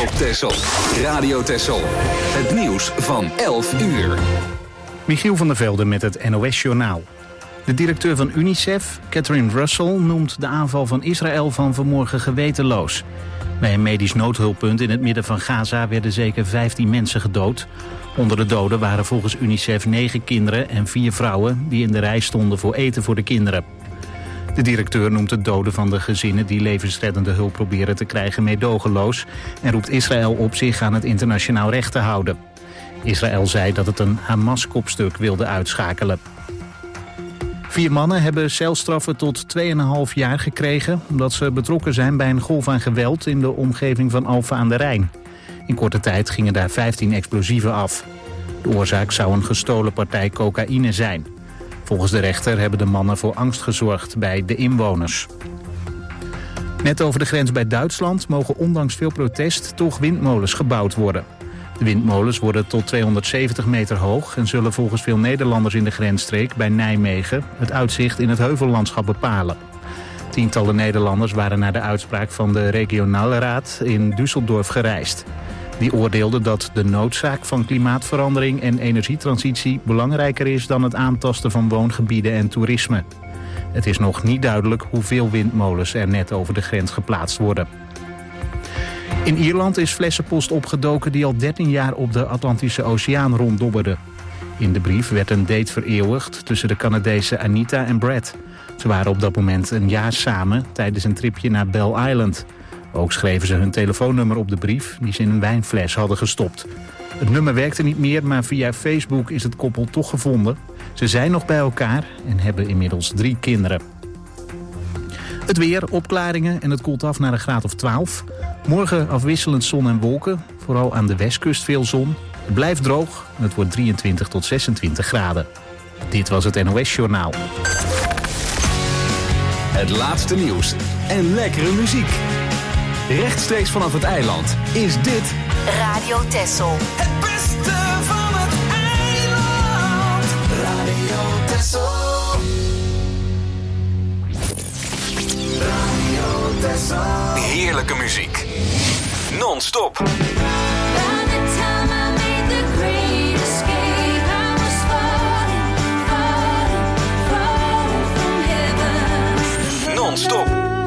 op Texel. Radio Texel. Het nieuws van 11 uur. Michiel van der Velde met het NOS-journaal. De directeur van UNICEF, Catherine Russell, noemt de aanval van Israël van vanmorgen gewetenloos. Bij een medisch noodhulppunt in het midden van Gaza werden zeker 15 mensen gedood. Onder de doden waren volgens UNICEF 9 kinderen en 4 vrouwen die in de rij stonden voor eten voor de kinderen. De directeur noemt de doden van de gezinnen die levensreddende hulp proberen te krijgen meedogenloos en roept Israël op zich aan het internationaal recht te houden. Israël zei dat het een Hamas-kopstuk wilde uitschakelen. 4 mannen hebben celstraffen tot 2,5 jaar gekregen omdat ze betrokken zijn bij een golf aan geweld in de omgeving van Alphen aan de Rijn. In korte tijd gingen daar 15 explosieven af. De oorzaak zou een gestolen partij cocaïne zijn. Volgens de rechter hebben de mannen voor angst gezorgd bij de inwoners. Net over de grens bij Duitsland mogen ondanks veel protest toch windmolens gebouwd worden. De windmolens worden tot 270 meter hoog en zullen volgens veel Nederlanders in de grensstreek bij Nijmegen het uitzicht in het heuvellandschap bepalen. Tientallen Nederlanders waren naar de uitspraak van de regionale raad in Düsseldorf gereisd. Die oordeelde dat de noodzaak van klimaatverandering en energietransitie belangrijker is dan het aantasten van woongebieden en toerisme. Het is nog niet duidelijk hoeveel windmolens er net over de grens geplaatst worden. In Ierland is flessenpost opgedoken die al 13 jaar op de Atlantische Oceaan ronddobberde. In de brief werd een date vereeuwigd tussen de Canadese Anita en Brad. Ze waren op dat moment een jaar samen tijdens een tripje naar Bell Island. Ook schreven ze hun telefoonnummer op de brief die ze in een wijnfles hadden gestopt. Het nummer werkte niet meer, maar via Facebook is het koppel toch gevonden. Ze zijn nog bij elkaar en hebben inmiddels 3 kinderen. Het weer, opklaringen en het koelt af naar een graad of 12. Morgen afwisselend zon en wolken, vooral aan de westkust veel zon. Het blijft droog en het wordt 23 tot 26 graden. Dit was het NOS-journaal. Het laatste nieuws en lekkere muziek. Rechtstreeks vanaf het eiland is dit Radio Texel. Het beste van het eiland. Radio Texel. Radio Texel. heerlijke muziek. Non-stop. Non-stop.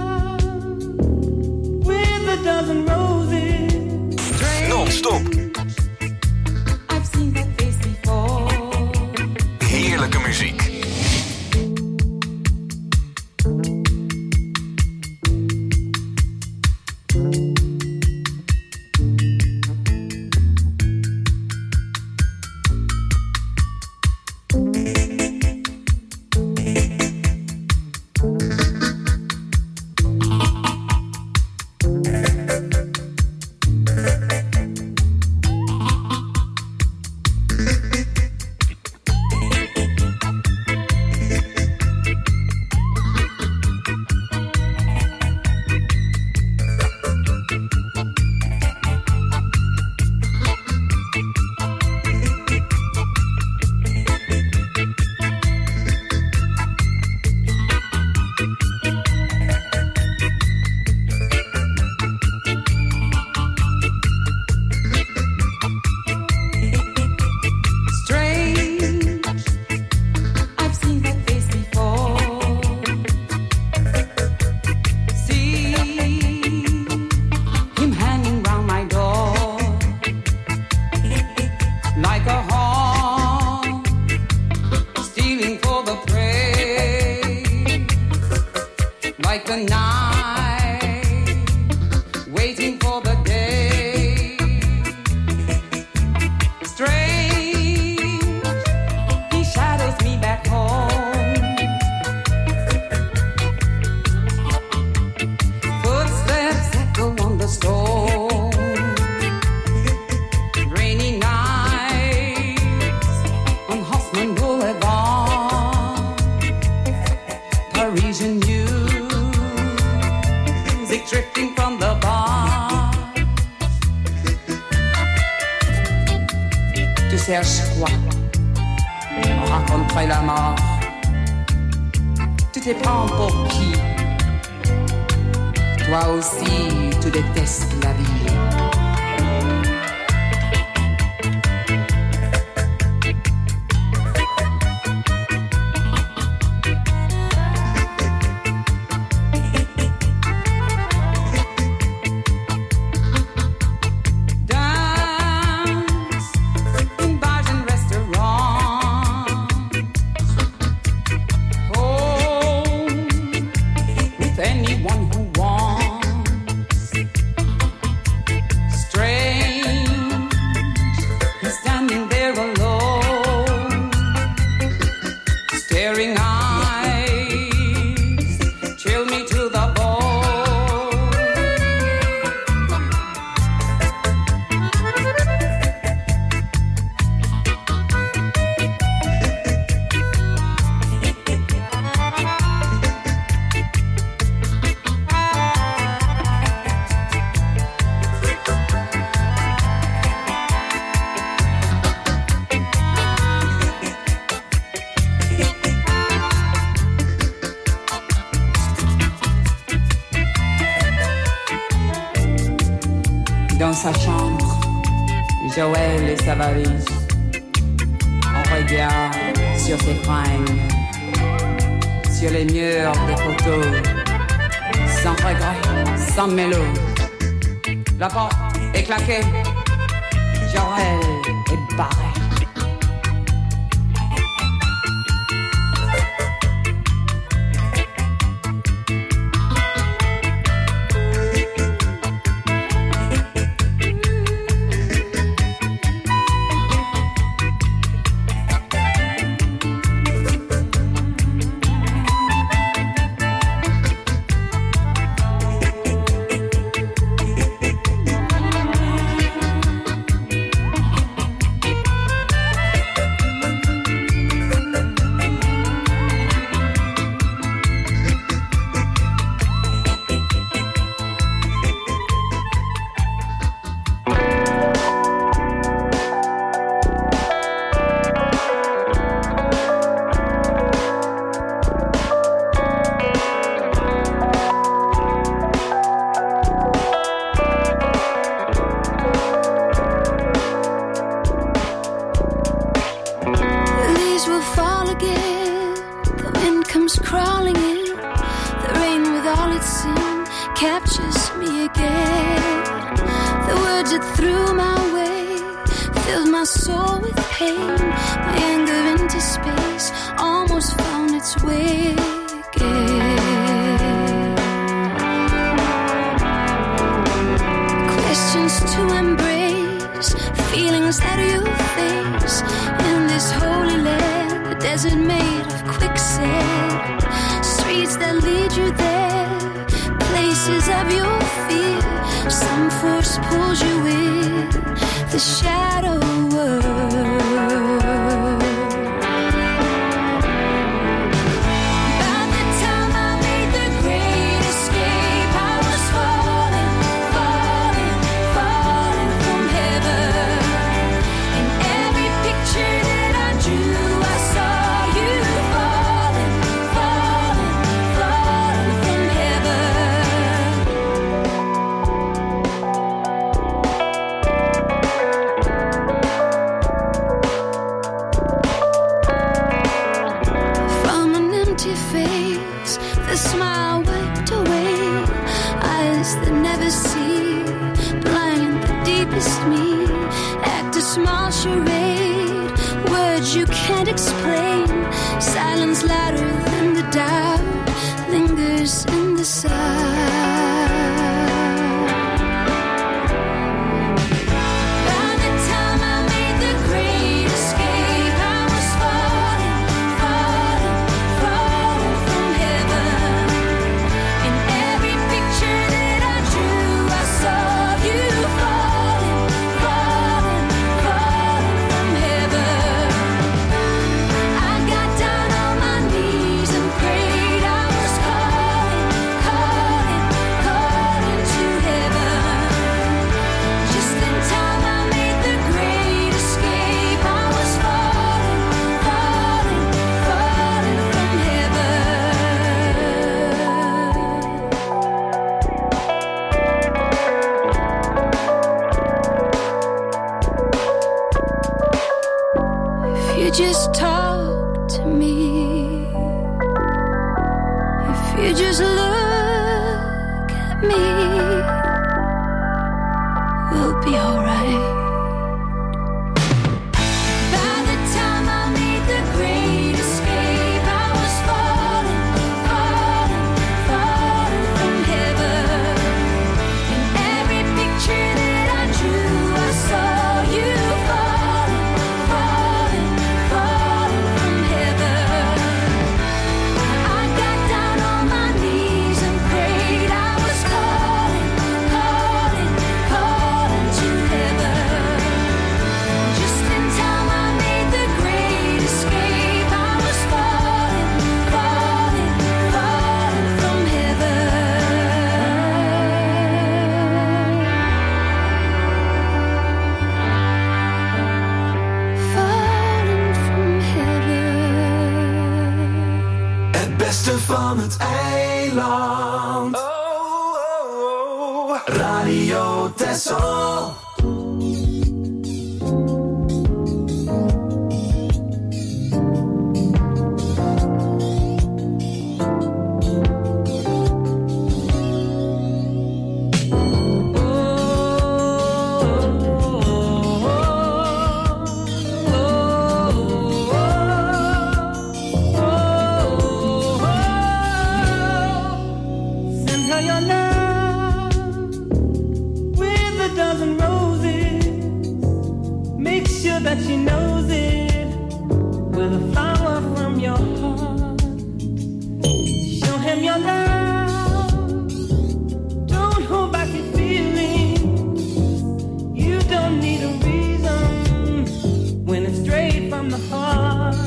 Non-stop. Heerlijke muziek. Dans sa chambre, Joël et sa valise. On regarde sur ses fringues, sur les murs des photos, sans regret, sans mélo. La porte est claquée, Joël est barré. Van het eiland. Oh, oh, oh. Radio Texel. That she knows it with a flower from your heart. Show him your love. Don't hold back your feelings. You don't need a reason when it's straight from the heart.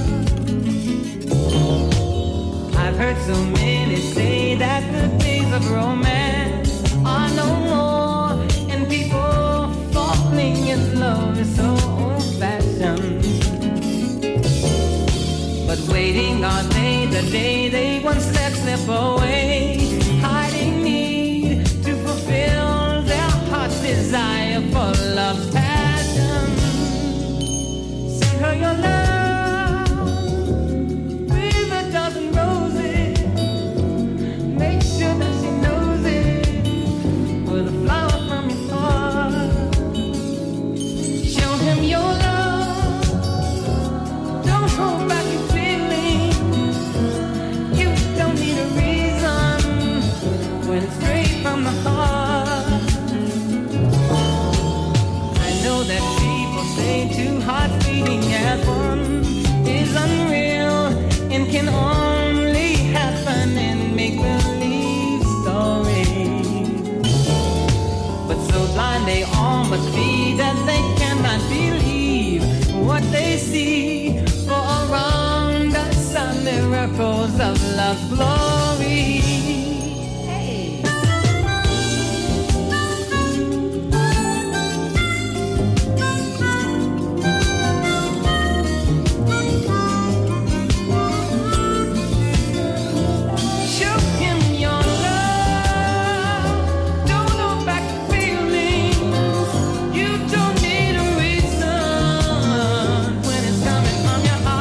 I've heard so many say that the days of romance are no more, and people falling in love is so but waiting all day, the day they once let slip away, hiding need to fulfill their heart's desire for love's passion. Send her your love with a dozen roses. Make sure that she knows it with a flower from your heart. Show him your love. Hold back your feelings. You don't need a reason when it's straight from the heart. I know that people say two hearts beating as one is unreal and can only happen in make-believe stories. But so blind they all must be that they cannot believe what they see. For around us are miracles of love's glory. Hey. Show him your love. Don't hold back your feelings. You don't need a reason when it's coming from your heart.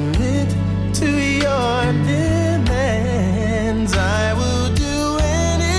submit to your demands. I will do anything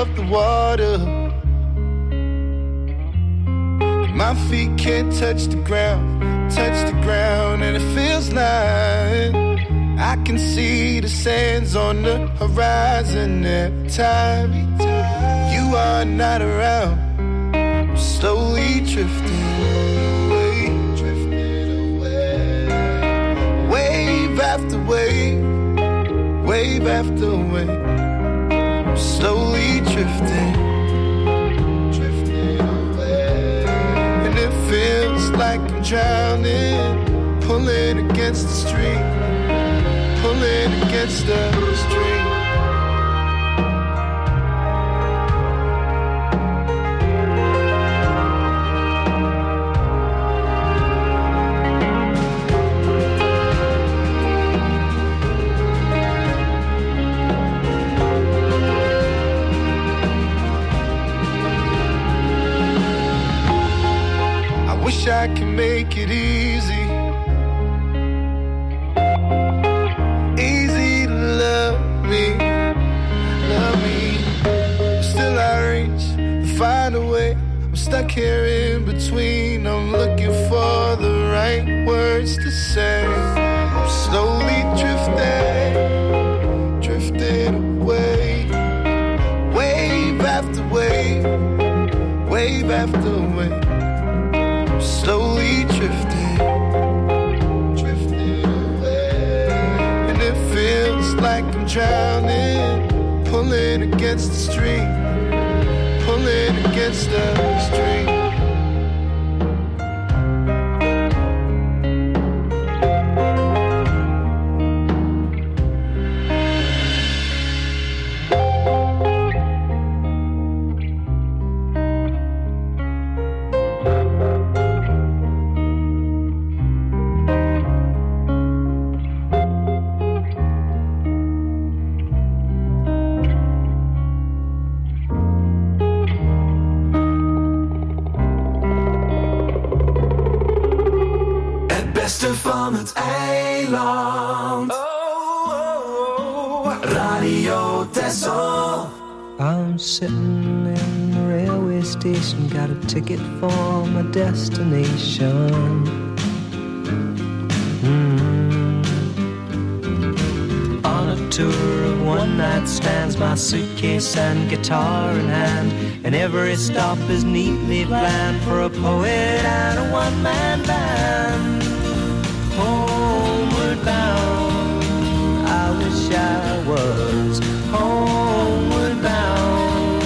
above the water. My feet can't touch the ground, and it feels like I can see the sands on the horizon every time you are not around. I'm slowly drifting away, wave after wave, wave after wave. I'm slowly drifting away, and it feels like I'm drowning, pulling against the stream, pulling against the stream. Wish I could make it easy, easy to love me. Still I reach to find a way. I'm stuck here in between. I'm looking for the right words to say. I'm slowly drifting away, wave after wave, wave after wave. Slowly drifting away, and it feels like I'm drowning, pulling against the stream, pulling against the stream. Van het eiland. Radio Texel. I'm sitting in the railway station, got a ticket for my destination. On a tour of one-night stands, my suitcase and guitar in hand, and every stop is neatly planned for a poet and a one-man band. Homeward bound, I wish I was homeward bound.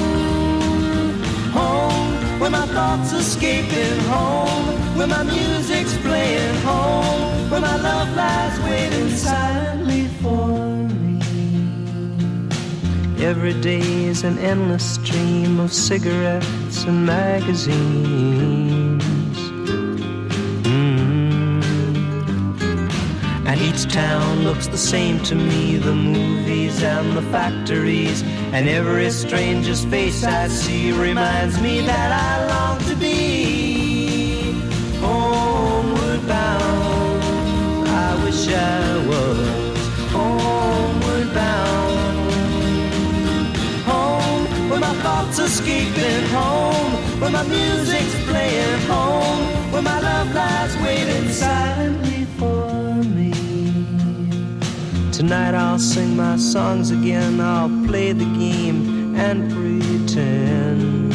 Home, where my thoughts escaping, home, where my music's playing, home, where my love lies waiting silently for me. Every day is an endless stream of cigarettes and magazines. And each town looks the same to me, the movies and the factories, and every stranger's face I see reminds me that I long to be homeward bound. I wish I was homeward bound. Home, where my thoughts escaping, home, where my music's playing, home, where my love lies waiting silently for me. Tonight I'll sing my songs again, I'll play the game and pretend.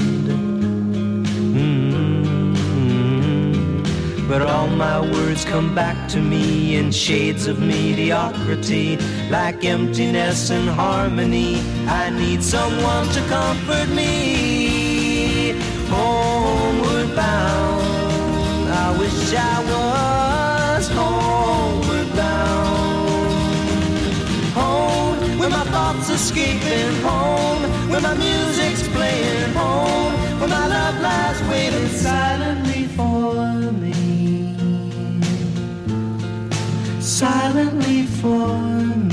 But all my words come back to me in shades of mediocrity, like emptiness and harmony. I need someone to comfort me. Homeward bound, I wish I was homeward bound. Where my thoughts escaping, home, where my music's playing, home, where my love lies waiting silently for me, silently for me.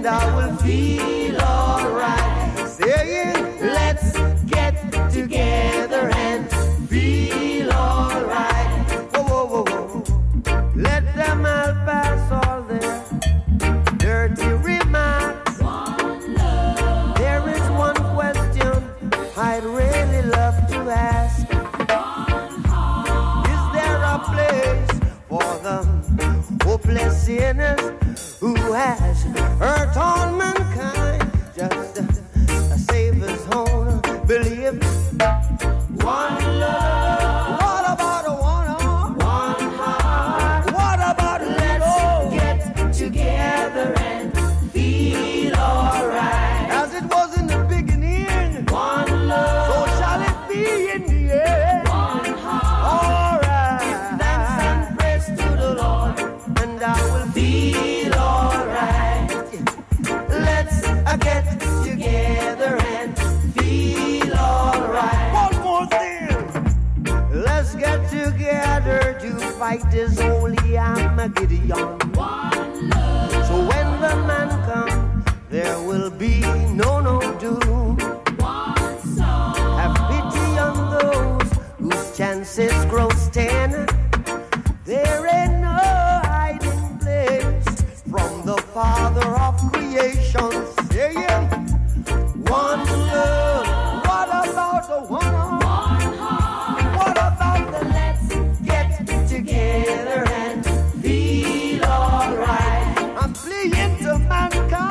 and I will feel alright. Saying, let's get together and feel alright. Whoa, whoa, whoa, whoa. Let them all pass all their dirty remarks. One love. There is one question I'd really love to ask. One heart. Is there a place for the hopeless sinners who has hurt all mankind? Just a Savior's own belief. One love. What about a one heart? What about let's get together and feel alright? As it was in the beginning, one love. So shall it be in the end. One heart. Alright. Give thanks and praise to the Lord, and I will feel alright. Let's get together and feel alright. One more thing. Let's get together to fight this holy Armageddon. One love. So when the man comes, there will be no doom. One song. Have pity on those whose chances grow thin. There ain't no hiding place from the Father of creation. Saying, one love. What about the one heart? What about the let's get together and feel alright? I'm pleading to mankind.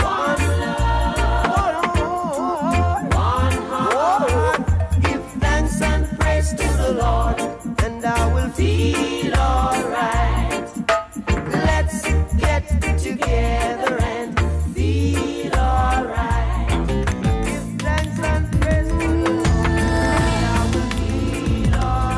One heart. Give thanks and praise to the Lord, and I will feel alright. Let's get together and feel alright. Give thanks and praise to the Lord, and I will feel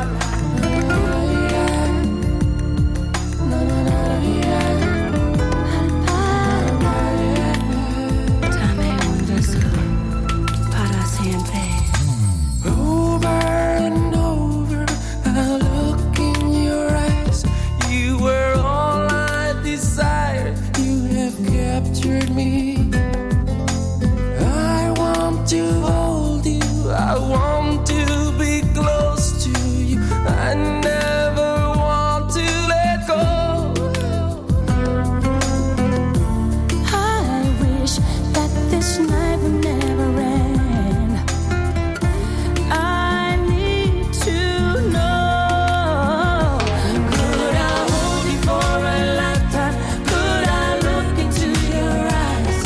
Dame un beso para siempre. Over and over, I look in your eyes. You were all I desired. You have captured me. I want to hold you. I want to be close to you. I never want to let go. I wish that this night would never end. I need to know. Could I hold you for a lifetime? Could I look into your eyes?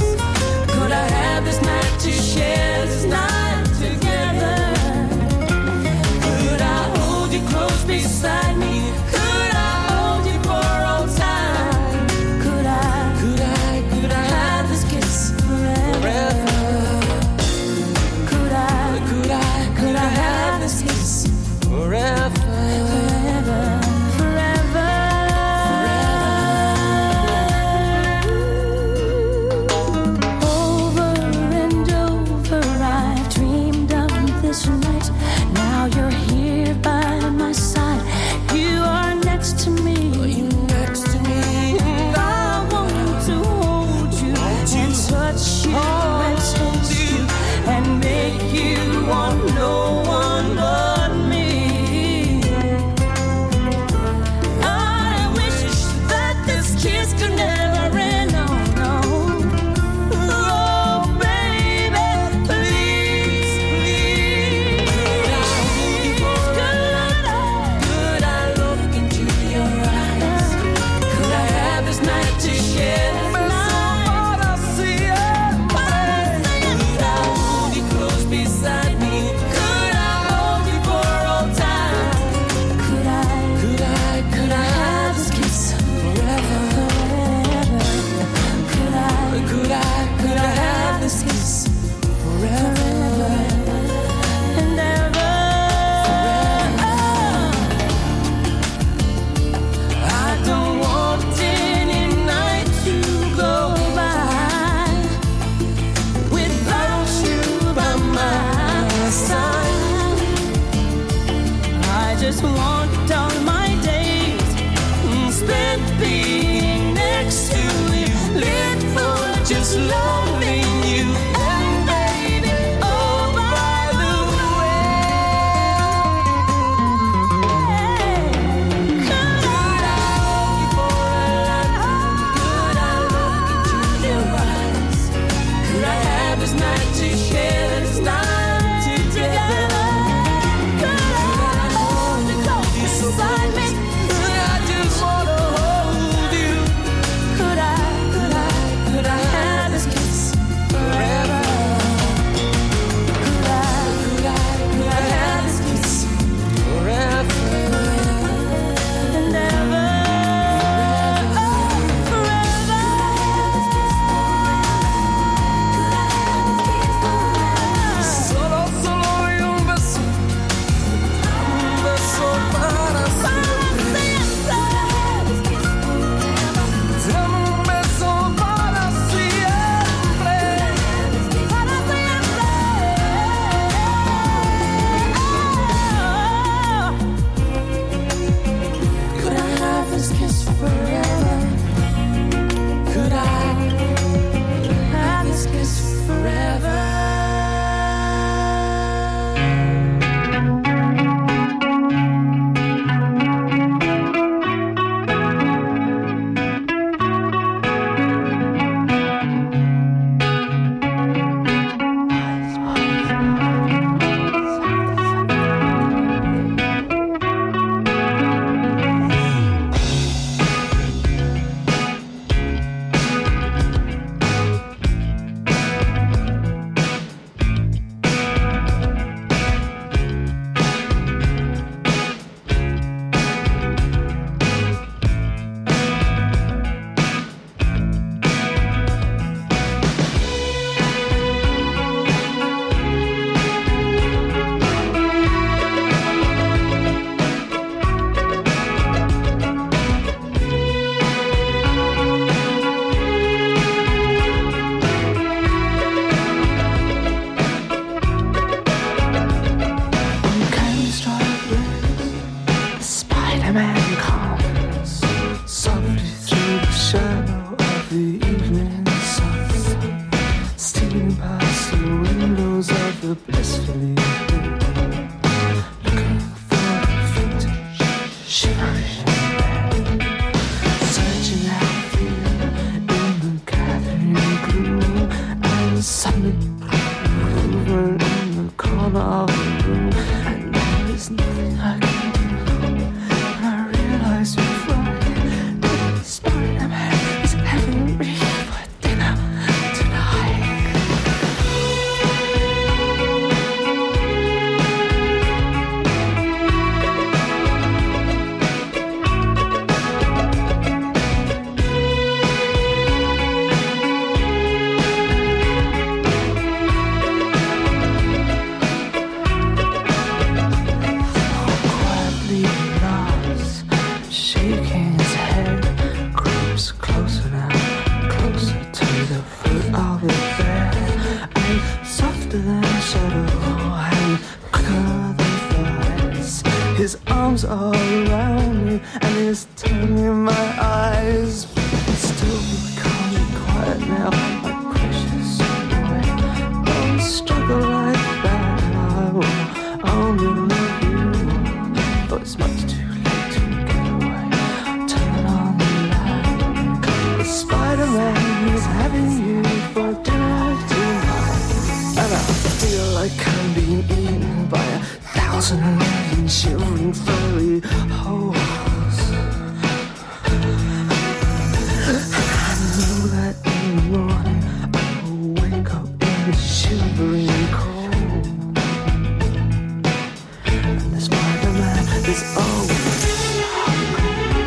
were blissfully looking for vintage shivering bed, searching out fear in the gathering gloom, and suddenly over in the corner of the room, and there is nothing I can do. And I realize before that Spider-Man is having me for dinner tonight. Quietly lost, shaking his head, creeps closer now, closer to the foot of his bed, and softer than a shadow, and quicker than flies. His arms are around me, and he's turning my eyes. Still, calm and quiet now, my precious boy. Don't struggle like that, I will only love you. But it's much too late to get away. Turn on the light. The Spider-Man is having you for dinner tonight. And I feel like I'm being eaten by 1,000 million shivering furry holes. I know that in the morning I will wake up in the shivering cold. And the Spider-Man is always hungry.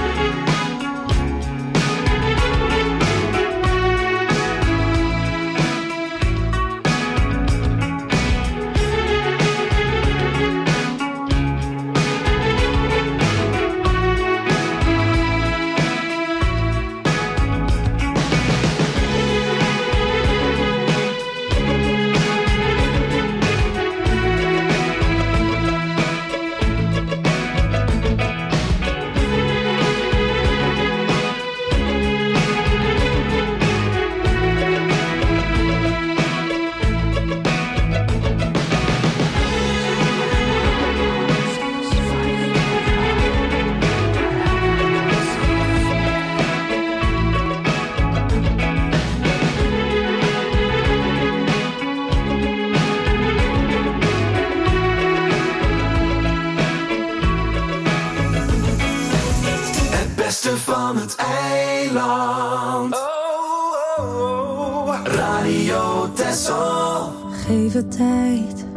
Het beste van het eiland. Radio Texel. Geef het tijd.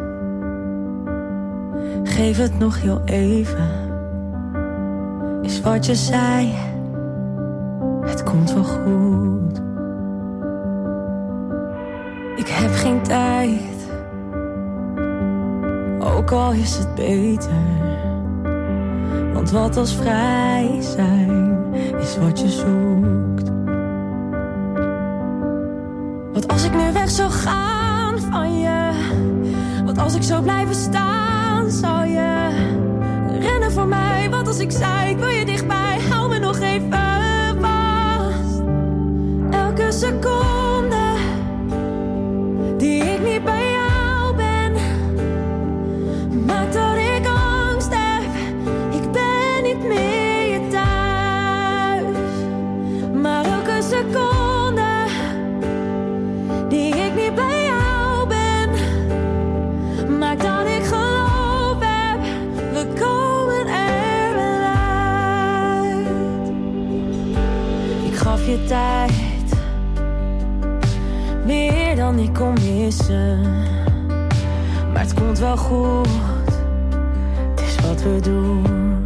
Geef het nog heel even. Is wat je zei. Het komt wel goed. Ik heb geen tijd. Ook al is het beter. Want wat als vrij zijn is wat je zoekt. Wat als ik nu weg zou gaan van je? Wat als ik zou blijven staan? Zou je rennen voor mij? Wat als ik zei, ik wil je dichtbij. Hou me nog even vast. Elke seconde die ik niet bij jou ben, maakt dat ik angst heb. Ik ben niet meer je thuis. Maar elke seconde die ik niet bij jou ben, maakt dat ik geloof heb. We komen er wel uit. Ik gaf je tijd, meer dan ik kon missen. Maar het komt wel goed, het is wat we doen.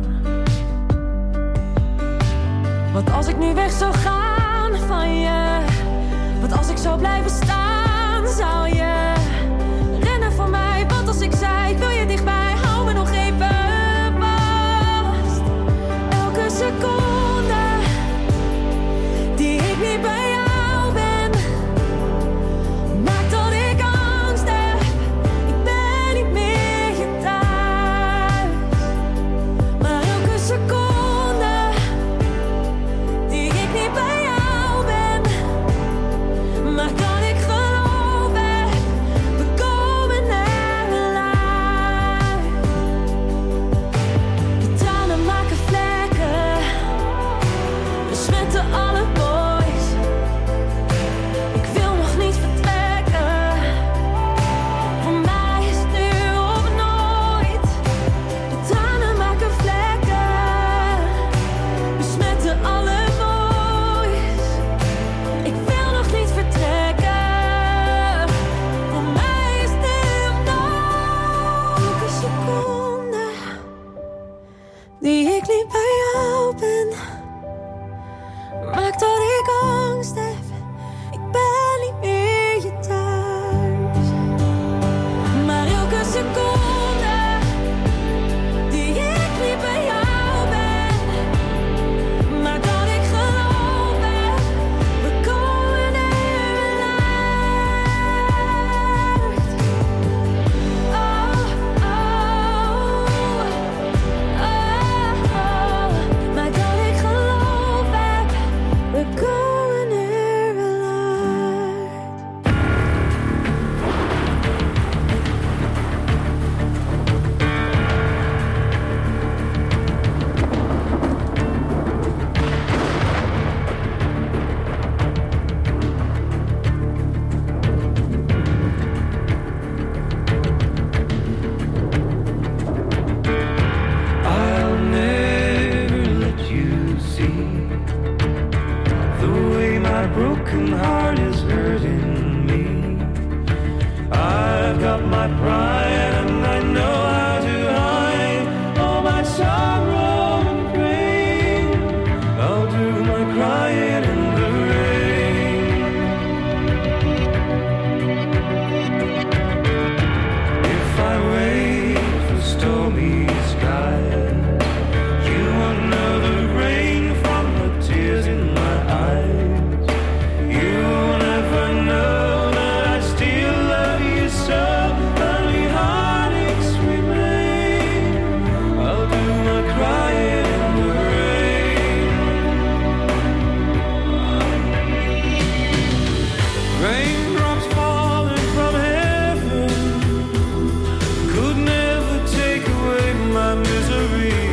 Wat als ik nu weg zou gaan van je? Wat als ik zou blijven staan? Zou je rennen voor mij? Wat als ik zei, ik wil je dichtbij. Hou me nog even vast. Elke seconde die ik niet bij jou ben, maakt dat ik angst heb. Ik ben niet meer je thuis. Maar elke seconde die ik niet bij jou ben, my pride, and I know how to hide all my sorrow and pain. I'll do my crying in the rain. If I wait for stormy skies, you won't know the rain from the tears in my eyes. You'll never know that I still love you so. Only heartaches remain. I'll do my crying in the rain. Raindrops falling from heaven could never take away my misery.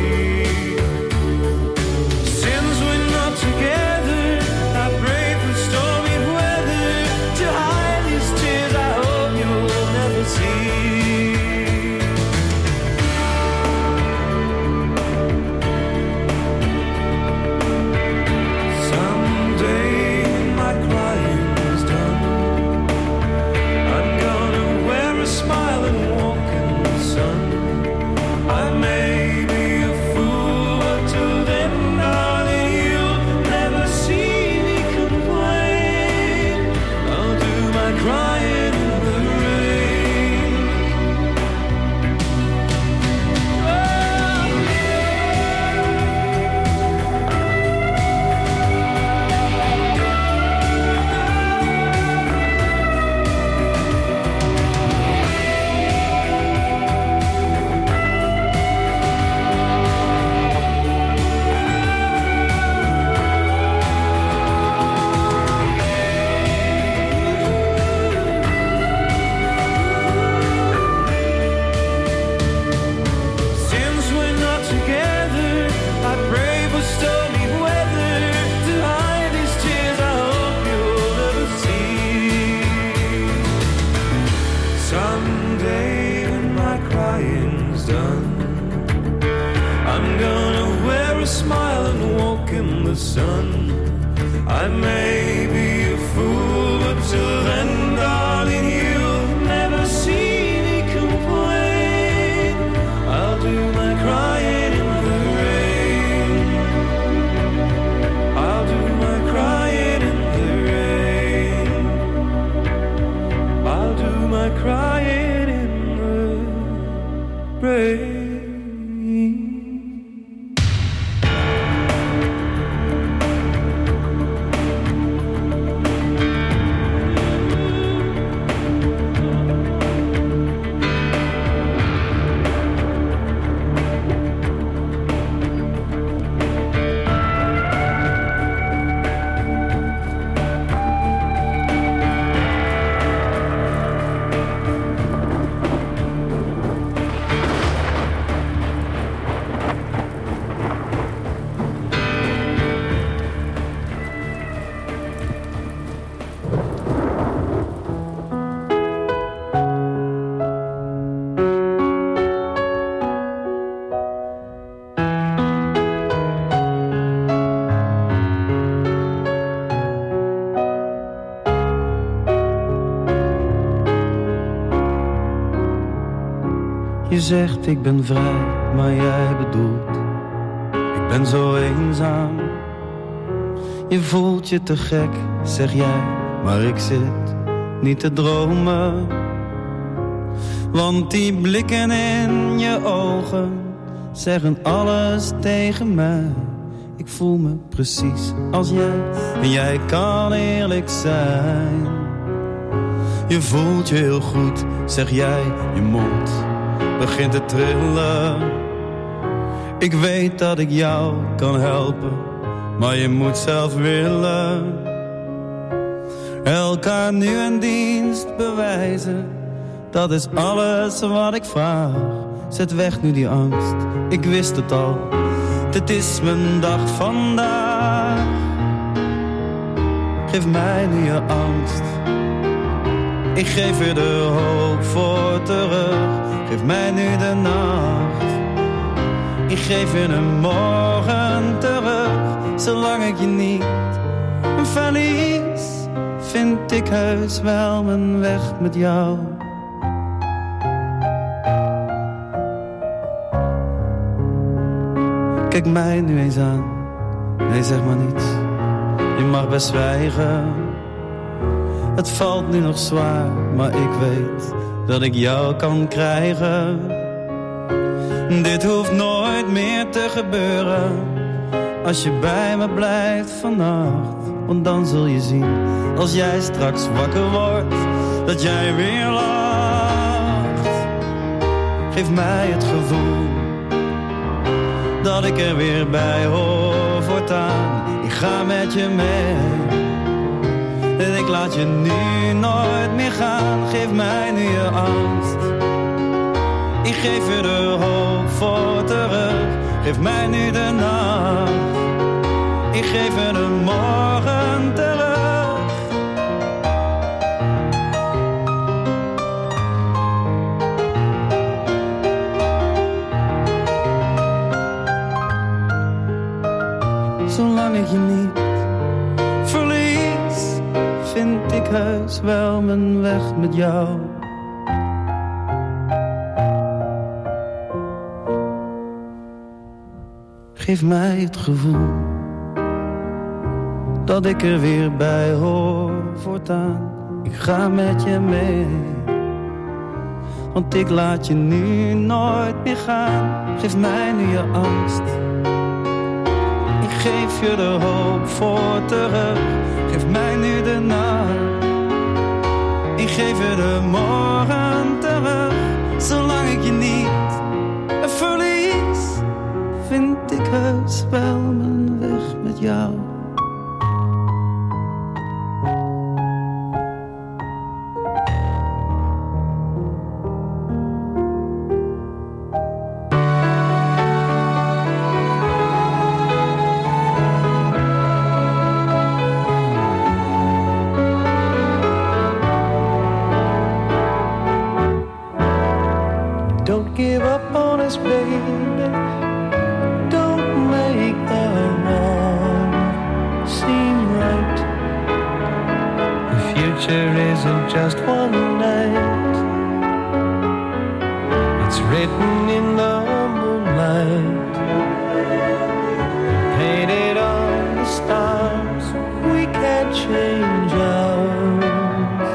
Since we're not together, I pray for stormy weather to hide these tears I hope you'll never see. Someday when my crying's done, I'm gonna wear a smile and walk in the sun. I may be a fool, but till then, darling, you'll never see me complain. I'll do my crying in the rain. Since we're not together, I pray for stormy weather to hide these tears I hope you'll never see. Someday when my crying's done, I'm gonna wear a smile and walk in the sun. I may be a fool, but till then, darling, you'll never see me complain. I'll do my crying in the rain. I'll do my crying in the rain. I'll do my crying in the rain. Je zegt ik ben vrij, maar jij bedoelt ik ben zo eenzaam. Je voelt je te gek, zeg jij, maar ik zit niet te dromen. Want die blikken in je ogen zeggen alles tegen mij. Ik voel me precies als jij en jij kan eerlijk zijn. Je voelt je heel goed, zeg jij, je mond begint te trillen. Ik weet dat ik jou kan helpen, maar je moet zelf willen. Elkaar nu een dienst bewijzen, dat is alles wat ik vraag. Zet weg nu die angst, ik wist het al, dit is mijn dag vandaag. Geef mij nu je angst, ik geef je de hoop voor terug. Geef mij nu de nacht, ik geef je een morgen terug. Zolang ik je niet verlies, vind ik heus wel mijn weg met jou. Kijk mij nu eens aan. Nee, zeg maar niets. Je mag best zwijgen. Het valt nu nog zwaar, maar ik weet dat ik jou kan krijgen. Dit hoeft nooit meer te gebeuren. Als je bij me blijft vannacht. Want dan zul je zien, als jij straks wakker wordt, dat jij weer lacht. Geef mij het gevoel dat ik er weer bij hoor voortaan. Ik ga met je mee en ik laat je nu nooit meer gaan. Geef mij nu je angst, ik geef je de hoop voor terug. Geef mij nu de nacht, ik geef je de morgen terug. Zolang ik je niet verlies, vind ik heus wel mijn weg met jou. Geef mij het gevoel dat ik er weer bij hoor voortaan. Ik ga met je mee, want ik laat je nu nooit meer gaan. Geef mij nu je angst, ik geef je de hoop voor terug. Geef mij nu de nacht, ik geef je de morgen terug. Zolang ik je niet verlies, vind ik heus wel mijn weg met jou. Don't give up on us, baby. Don't make the wrong seem right. The future isn't just one night. It's written in the moonlight, painted on the stars. We can't change ours.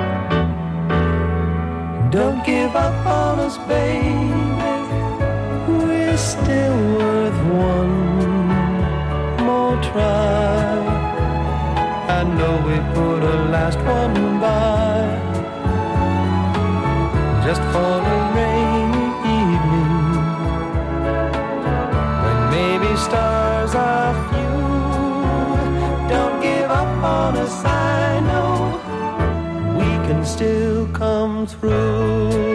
Don't give up on us, baby. We're still worth one more try. I know we put a last one by, just for a rainy evening, when maybe stars are few. Don't give up on us, I know we can still come through.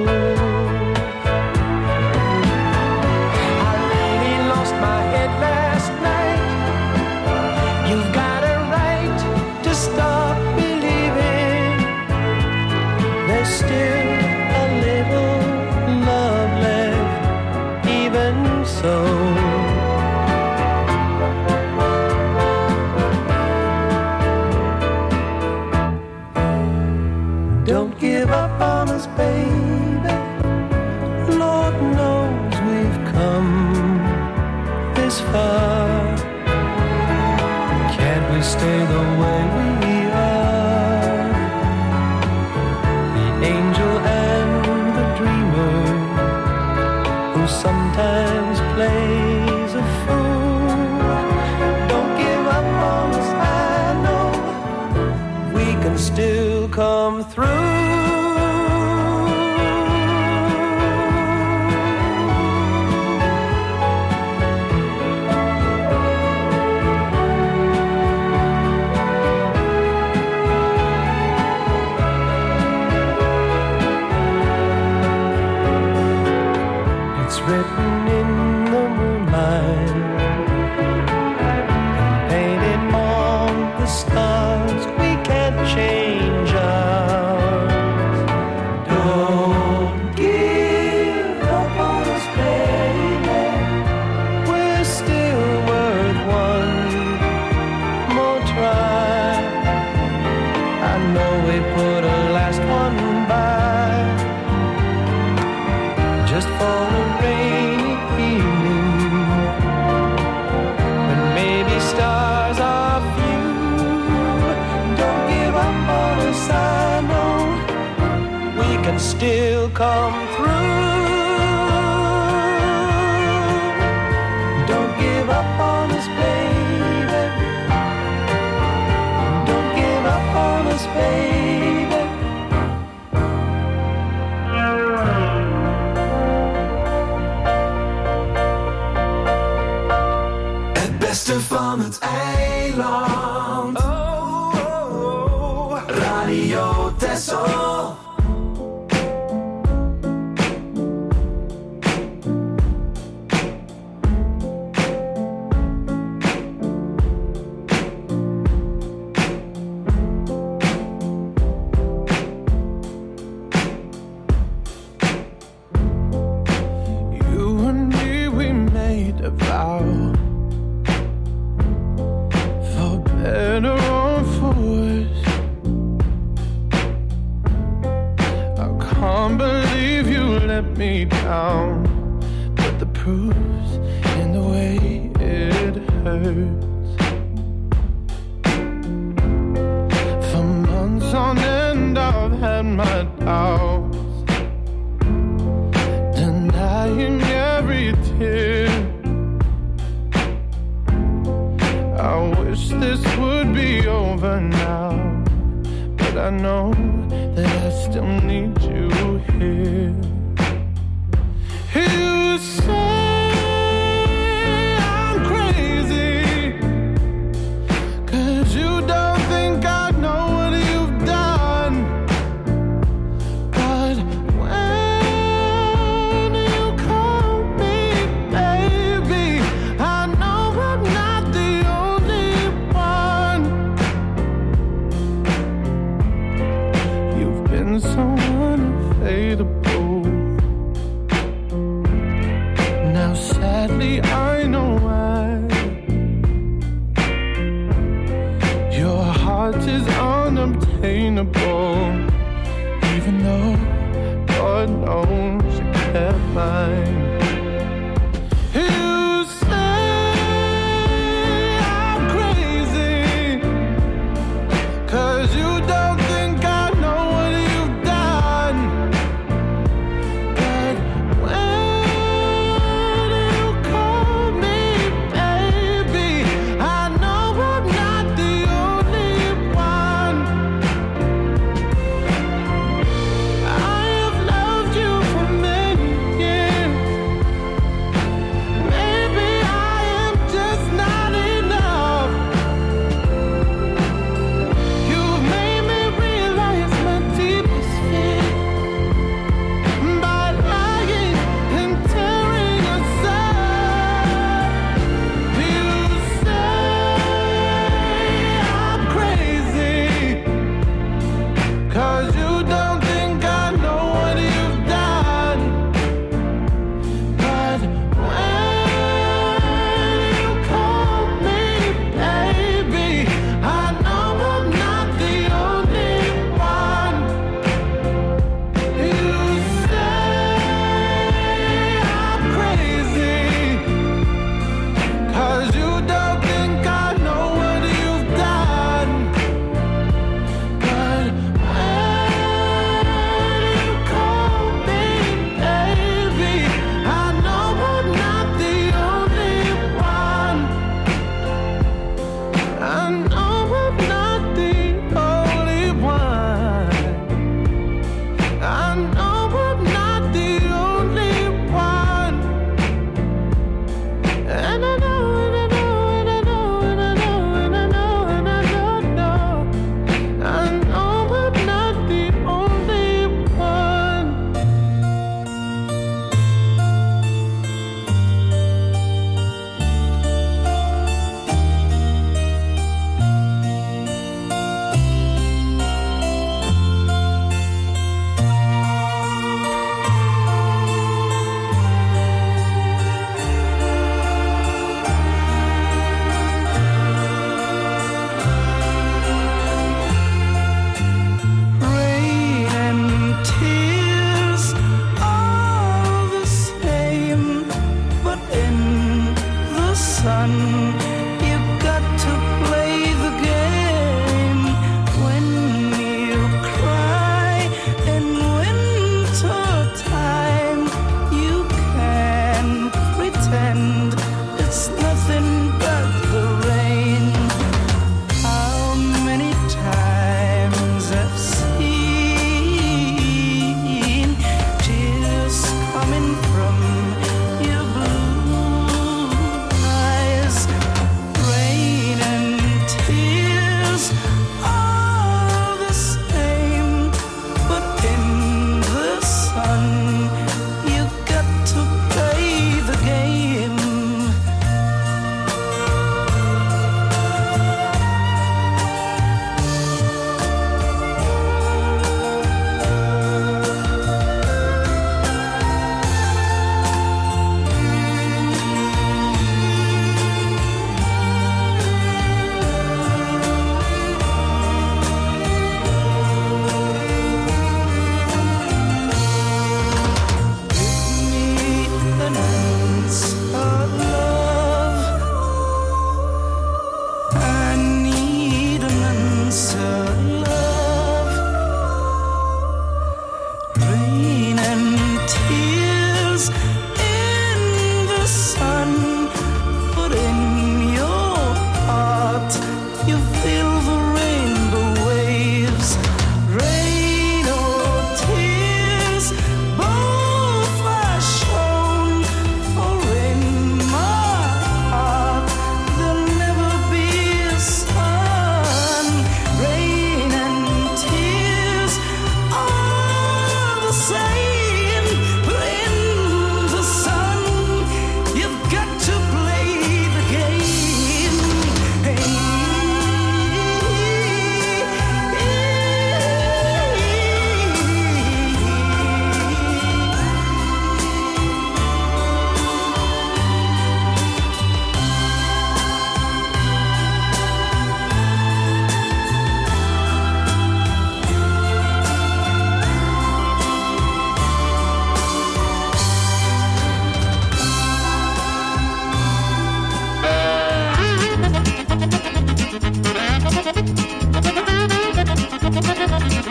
I really lost my head last night. You've got a right to stop believing. There's still a little love left, even so. Don't give up on us, baby. Lord knows we've come this far. Can't we stay the way we are? The angel and the dreamer, who sometimes plays a fool. Don't give up on us, I know we can still come through. It's written in the moonlight, painted on the stars. We can't change ours. Don't give up on us, baby. We're still worth one more try. I know we put a last one by, just for a rainy evening, can still come through. Don't give up on us, baby. Don't give up on us, baby. Het beste van het eiland. Radio Texel. Me down, but the proof's in the way it hurts. For months on end I've had my doubts, denying every tear. I wish this would be over now, but I know that I still need you here. You say I'm crazy, 'cause you don't think I know what you've done. But when you call me baby, I know I'm not the only one. You've been so unfadable. Sadly, I know why. Your heart is unobtainable, even though God knows you kept mine. You say I'm crazy, 'cause you don't think I know what you've done. But when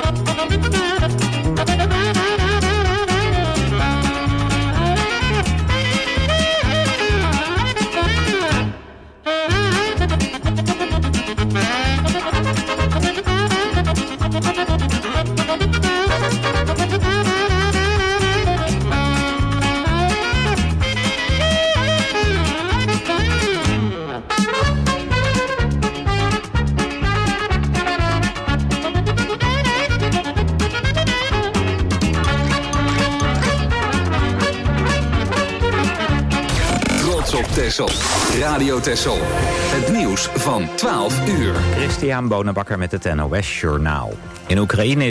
Texel. Radio Texel. Het nieuws van 12 uur. Christian Bonenbakker met het NOS Journaal. In Oekraïne